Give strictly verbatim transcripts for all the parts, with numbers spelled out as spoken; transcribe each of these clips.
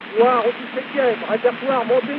Soir au dix-septième, répertoire monté.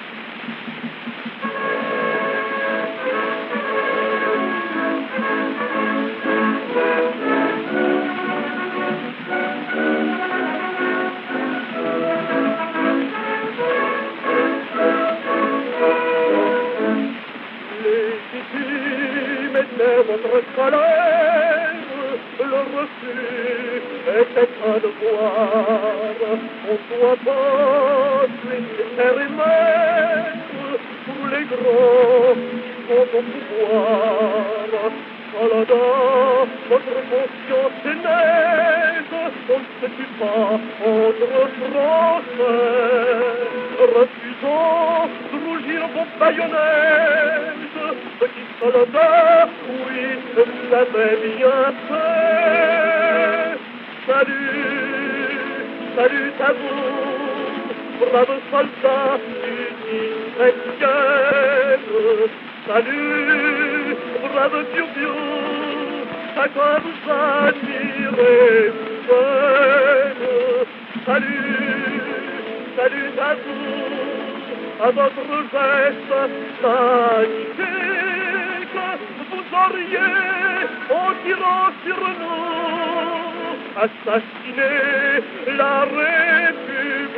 Légitime était votre colère, le refus était un devoir. On doit pas laisser faire et mettre tous les grands qui sont au pouvoir. Canada, votre conscience est nette, on ne se tue pas entre Français. Refusons de rougir vos baïonnettes, petit soldat, oui, vous l'avez bien fait. Salut, salut à vous, braves soldats du dix-septième. Salut, brave piou-piou, à quoi vous admirez vous-même. Salut, salut à vous, à votre geste magnifique. Vous auriez, en tirant sur nous, assassiné la République.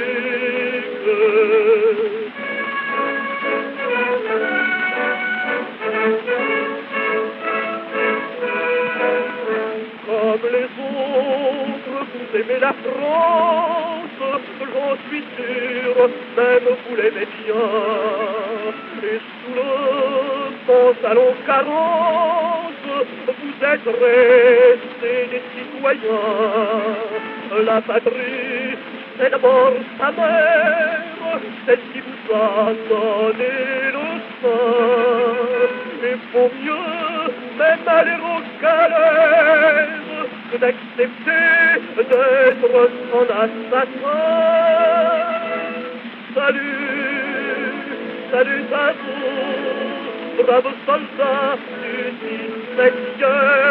Comme les autres, vous aimez la France, j'en suis sûr, même vous l'aimez bien. Et sous le pantalon carence, vous êtes restés des citoyens. La patrie, c'est d'abord sa mère, celle qui vous a donné le sein. Et vaut mieux, même aller au galère, que d'accepter d'être son assassin. Salut, salut à vous, braves soldats du dix-septième.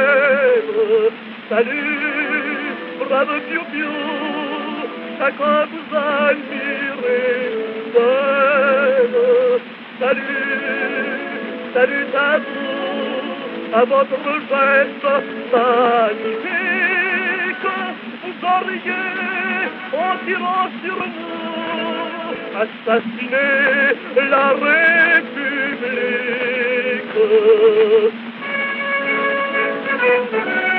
Salut, brave piou-piou, chacun vous admirez vous-même. Salut, salut à vous, à votre geste magnifique. Vous auriez, en tirant sur nous, assassiné la République.